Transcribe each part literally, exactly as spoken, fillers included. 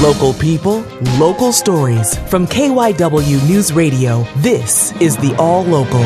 Local people, local stories. From K Y W News Radio, this is the All Local.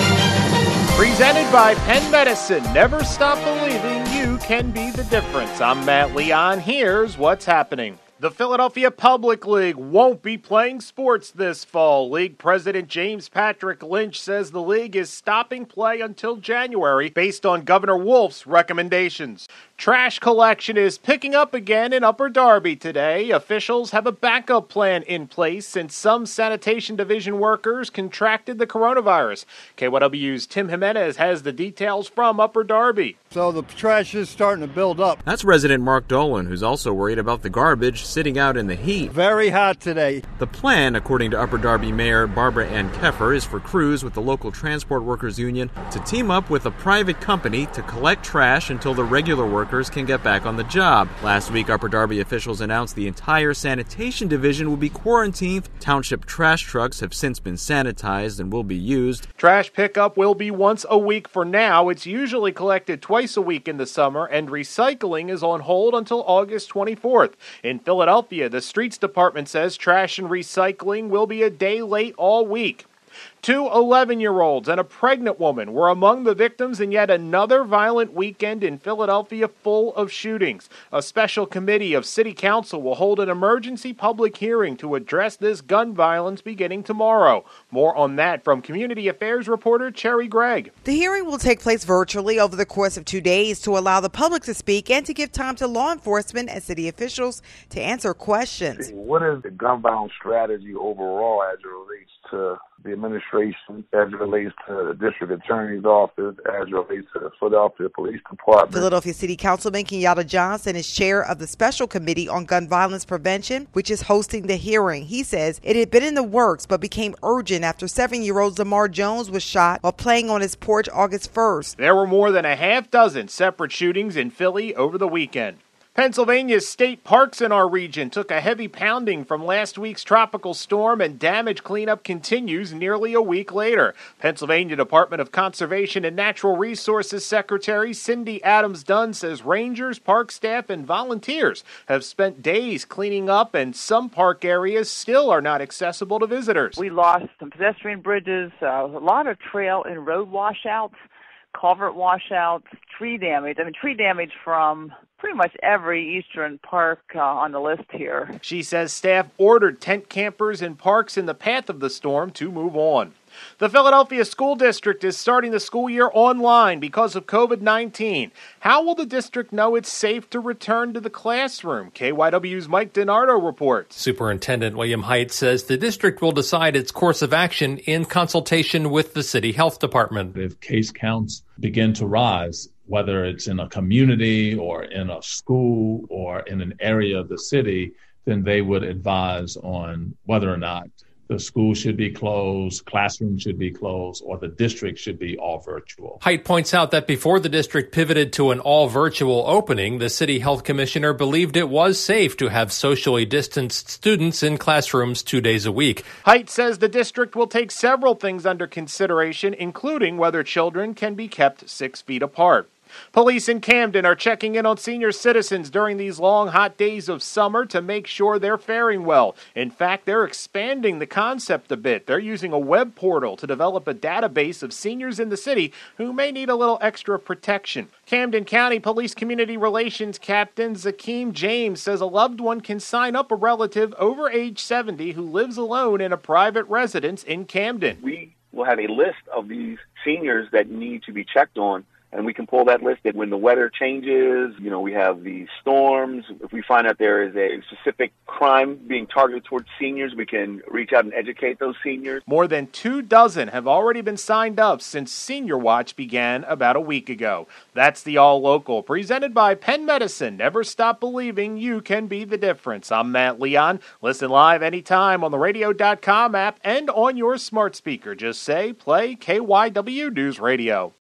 Presented by Penn Medicine. Never stop believing you can be the difference. I'm Matt Leon. Here's what's happening. The Philadelphia Public League won't be playing sports this fall. League President James Patrick Lynch says the league is stopping play until January based on Governor Wolf's recommendations. Trash collection is picking up again in Upper Darby today. Officials have a backup plan in place since some sanitation division workers contracted the coronavirus. K Y W's Tim Jimenez has the details from Upper Darby. So the trash is starting to build up. That's resident Mark Dolan, who's also worried about the garbage sitting out in the heat. Very hot today. The plan, according to Upper Darby Mayor Barbara Ann Keffer, is for crews with the local Transport Workers Union to team up with a private company to collect trash until the regular workers can get back on the job. Last week, Upper Darby officials announced the entire sanitation division will be quarantined. Township trash trucks have since been sanitized and will be used. Trash pickup will be once a week for now. It's usually collected twice a week in the summer, and recycling is on hold until August twenty-fourth. In Philadelphia, the Streets Department says trash and recycling will be a day late all week. Two eleven-year-olds and a pregnant woman were among the victims in yet another violent weekend in Philadelphia full of shootings. A special committee of City Council will hold an emergency public hearing to address this gun violence beginning tomorrow. More on that from Community Affairs reporter Cherry Gregg. The hearing will take place virtually over the course of two days to allow the public to speak and to give time to law enforcement and city officials to answer questions. What is the gun violence strategy overall as it relates to the administration, as it relates to the district attorney's office, as it relates to the Philadelphia Police Department? Philadelphia City Councilman Kenyatta Johnson is chair of the Special Committee on Gun Violence Prevention, which is hosting the hearing. He says it had been in the works but became urgent after seven-year-old Lamar Jones was shot while playing on his porch August first. There were more than a half dozen separate shootings in Philly over the weekend. Pennsylvania's state parks in our region took a heavy pounding from last week's tropical storm, and damage cleanup continues nearly a week later. Pennsylvania Department of Conservation and Natural Resources Secretary Cindy Adams Dunn says rangers, park staff, and volunteers have spent days cleaning up, and some park areas still are not accessible to visitors. We lost some pedestrian bridges, uh, a lot of trail and road washouts, culvert washouts, tree damage. I mean, tree damage from pretty much every eastern park uh, on the list here. She says staff ordered tent campers in parks in the path of the storm to move on. The Philadelphia School District is starting the school year online because of covid nineteen. How will the district know it's safe to return to the classroom? K Y W's Mike DiNardo reports. Superintendent William Haidt says the district will decide its course of action in consultation with the city health department. If case counts begin to rise, whether it's in a community or in a school or in an area of the city, then they would advise on whether or not the school should be closed, classrooms should be closed, or the district should be all virtual. Haidt points out that before the district pivoted to an all-virtual opening, the city health commissioner believed it was safe to have socially distanced students in classrooms two days a week. Haidt says the district will take several things under consideration, including whether children can be kept six feet apart. Police in Camden are checking in on senior citizens during these long, hot days of summer to make sure they're faring well. In fact, they're expanding the concept a bit. They're using a web portal to develop a database of seniors in the city who may need a little extra protection. Camden County Police Community Relations Captain Zakeem James says a loved one can sign up a relative over age seventy who lives alone in a private residence in Camden. We will have a list of these seniors that need to be checked on, and we can pull that list that when the weather changes, you know, we have the storms. If we find out there is a specific crime being targeted towards seniors, we can reach out and educate those seniors. More than two dozen have already been signed up since Senior Watch began about a week ago. That's the All Local, presented by Penn Medicine. Never stop believing you can be the difference. I'm Matt Leon. Listen live anytime on the radio dot com app and on your smart speaker. Just say, play K Y W News Radio.